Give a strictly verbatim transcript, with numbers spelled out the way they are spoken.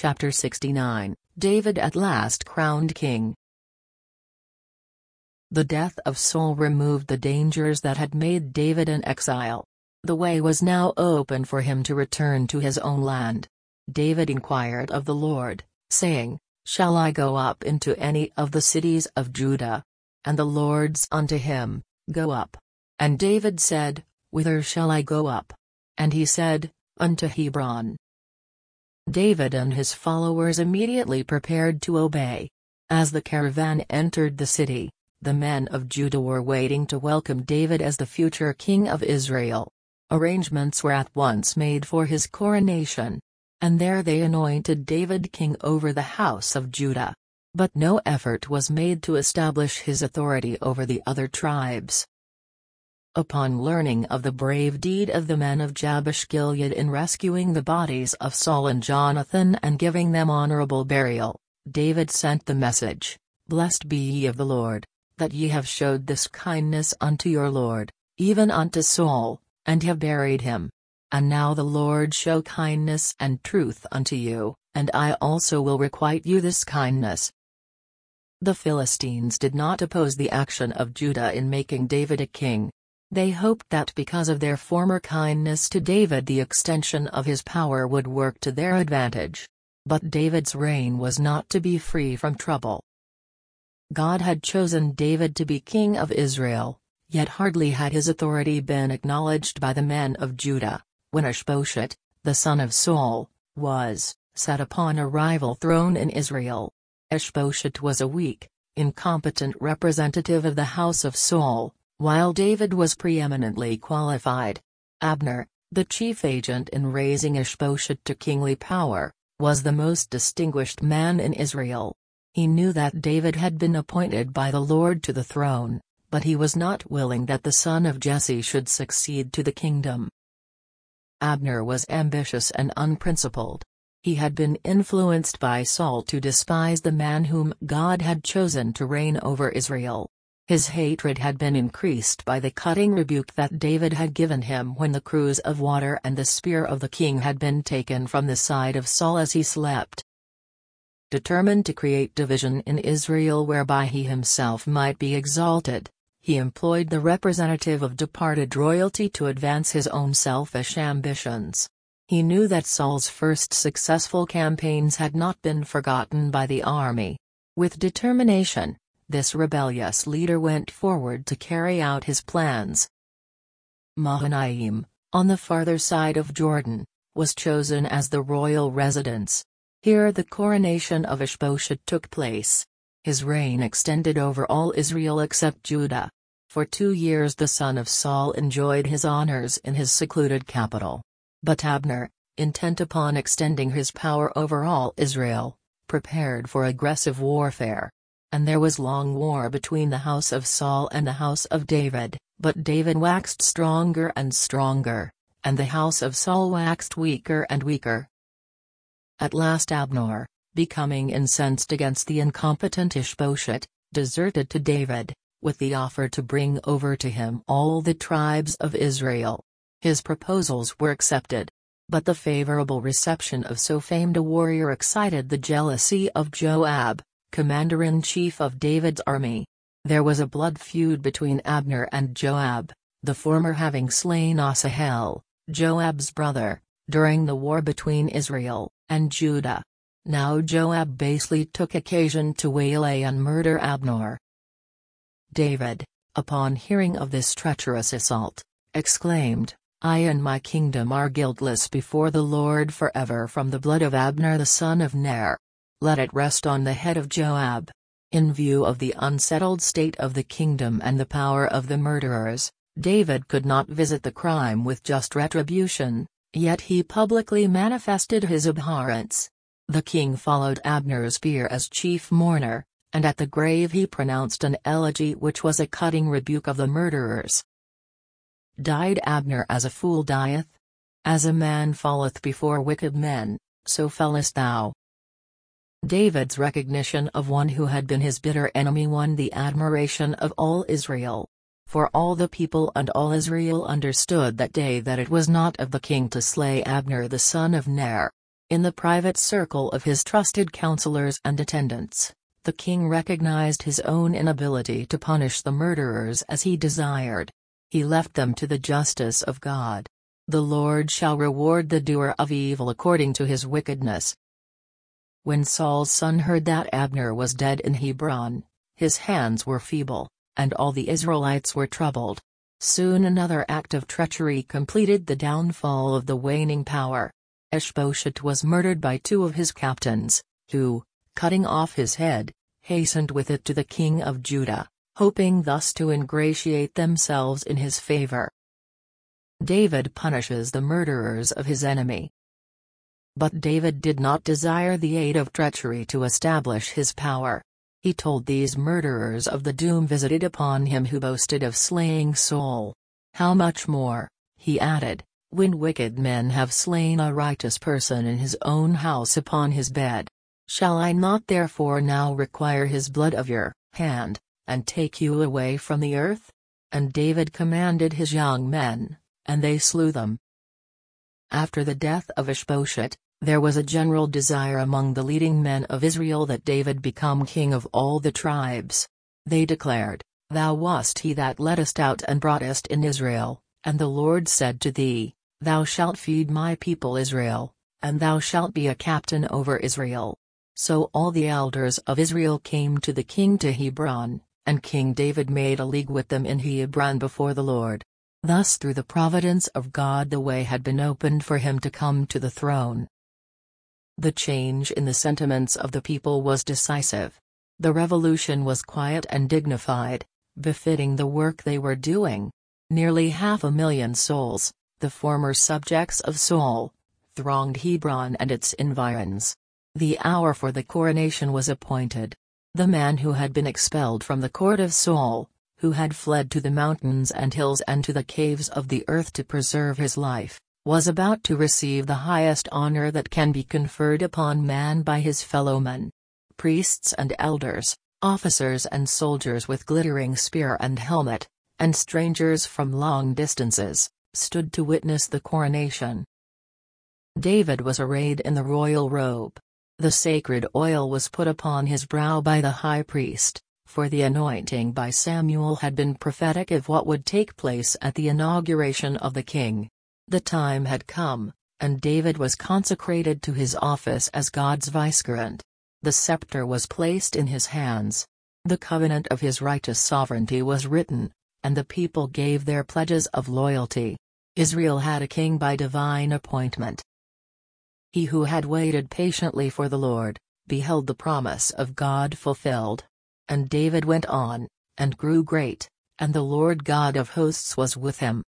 Chapter sixty-nine, David at last crowned king. The death of Saul removed the dangers that had made David an exile. The way was now open for him to return to his own land. David inquired of the Lord, saying, "Shall I go up into any of the cities of Judah?" And the Lord said unto him, "Go up." And David said, "Whither shall I go up?" And he said, "Unto Hebron." David and his followers immediately prepared to obey. As the caravan entered the city, the men of Judah were waiting to welcome David as the future king of Israel. Arrangements were at once made for his coronation. And there they anointed David king over the house of Judah. But no effort was made to establish his authority over the other tribes. Upon learning of the brave deed of the men of Jabesh Gilead in rescuing the bodies of Saul and Jonathan and giving them honorable burial, David sent the message, "Blessed be ye of the Lord, that ye have showed this kindness unto your Lord, even unto Saul, and have buried him. And now the Lord show kindness and truth unto you, and I also will requite you this kindness." The Philistines did not oppose the action of Judah in making David a king. They hoped that because of their former kindness to David the extension of his power would work to their advantage. But David's reign was not to be free from trouble. God had chosen David to be king of Israel, yet hardly had his authority been acknowledged by the men of Judah, when Ishbosheth, the son of Saul, was set upon a rival throne in Israel. Ishbosheth was a weak, incompetent representative of the house of Saul, while David was preeminently qualified. Abner, the chief agent in raising Ishbosheth to kingly power, was the most distinguished man in Israel. He knew that David had been appointed by the Lord to the throne, but he was not willing that the son of Jesse should succeed to the kingdom. Abner was ambitious and unprincipled. He had been influenced by Saul to despise the man whom God had chosen to reign over Israel. His hatred had been increased by the cutting rebuke that David had given him when the cruse of water and the spear of the king had been taken from the side of Saul as he slept. Determined to create division in Israel whereby he himself might be exalted, he employed the representative of departed royalty to advance his own selfish ambitions. He knew that Saul's first successful campaigns had not been forgotten by the army. With determination, this rebellious leader went forward to carry out his plans. Mahanaim, on the farther side of Jordan, was chosen as the royal residence. Here the coronation of Ishbosheth took place. His reign extended over all Israel except Judah. For two years the son of Saul enjoyed his honors in his secluded capital. But Abner, intent upon extending his power over all Israel, prepared for aggressive warfare. And there was long war between the house of Saul and the house of David, but David waxed stronger and stronger, and the house of Saul waxed weaker and weaker. At last Abner, becoming incensed against the incompetent Ishbosheth, deserted to David, with the offer to bring over to him all the tribes of Israel. His proposals were accepted. But the favorable reception of so famed a warrior excited the jealousy of Joab, commander-in-chief of David's army. There was a blood feud between Abner and Joab, the former having slain Asahel, Joab's brother, during the war between Israel and Judah. Now Joab basely took occasion to waylay and murder Abner. David, upon hearing of this treacherous assault, exclaimed, "I and my kingdom are guiltless before the Lord forever from the blood of Abner the son of Ner. Let it rest on the head of Joab." In view of the unsettled state of the kingdom and the power of the murderers, David could not visit the crime with just retribution, yet he publicly manifested his abhorrence. The king followed Abner's bier as chief mourner, and at the grave he pronounced an elegy which was a cutting rebuke of the murderers. Died Abner as a fool dieth? As a man falleth before wicked men, so fellest thou. David's recognition of one who had been his bitter enemy won the admiration of all Israel. For all the people and all Israel understood that day that it was not of the king to slay Abner the son of Ner. In the private circle of his trusted counselors and attendants, the king recognized his own inability to punish the murderers as he desired. He left them to the justice of God. The Lord shall reward the doer of evil according to his wickedness. When Saul's son heard that Abner was dead in Hebron, his hands were feeble, and all the Israelites were troubled. Soon another act of treachery completed the downfall of the waning power. Ishbosheth was murdered by two of his captains, who, cutting off his head, hastened with it to the king of Judah, hoping thus to ingratiate themselves in his favor. David punishes the murderers of his enemy. But David did not desire the aid of treachery to establish his power. He told these murderers of the doom visited upon him who boasted of slaying Saul. How much more, he added, when wicked men have slain a righteous person in his own house upon his bed. Shall I not therefore now require his blood of your hand, and take you away from the earth? And David commanded his young men, and they slew them. After the death of Ishbosheth, there was a general desire among the leading men of Israel that David become king of all the tribes. They declared, Thou wast he that leddest out and broughtest in Israel, and the Lord said to thee, Thou shalt feed my people Israel, and thou shalt be a captain over Israel. So all the elders of Israel came to the king to Hebron, and King David made a league with them in Hebron before the Lord. Thus through the providence of God the way had been opened for him to come to the throne. The change in the sentiments of the people was decisive. The revolution was quiet and dignified, befitting the work they were doing. Nearly half a million souls, the former subjects of Saul, thronged Hebron and its environs. The hour for the coronation was appointed. The man who had been expelled from the court of Saul, who had fled to the mountains and hills and to the caves of the earth to preserve his life, was about to receive the highest honor that can be conferred upon man by his fellowmen. Priests and elders, officers and soldiers with glittering spear and helmet, and strangers from long distances, stood to witness the coronation. David was arrayed in the royal robe. The sacred oil was put upon his brow by the high priest, for the anointing by Samuel had been prophetic of what would take place at the inauguration of the king. The time had come, and David was consecrated to his office as God's vicegerent. The scepter was placed in his hands. The covenant of his righteous sovereignty was written, and the people gave their pledges of loyalty. Israel had a king by divine appointment. He who had waited patiently for the Lord, beheld the promise of God fulfilled. And David went on, and grew great, and the Lord God of hosts was with him.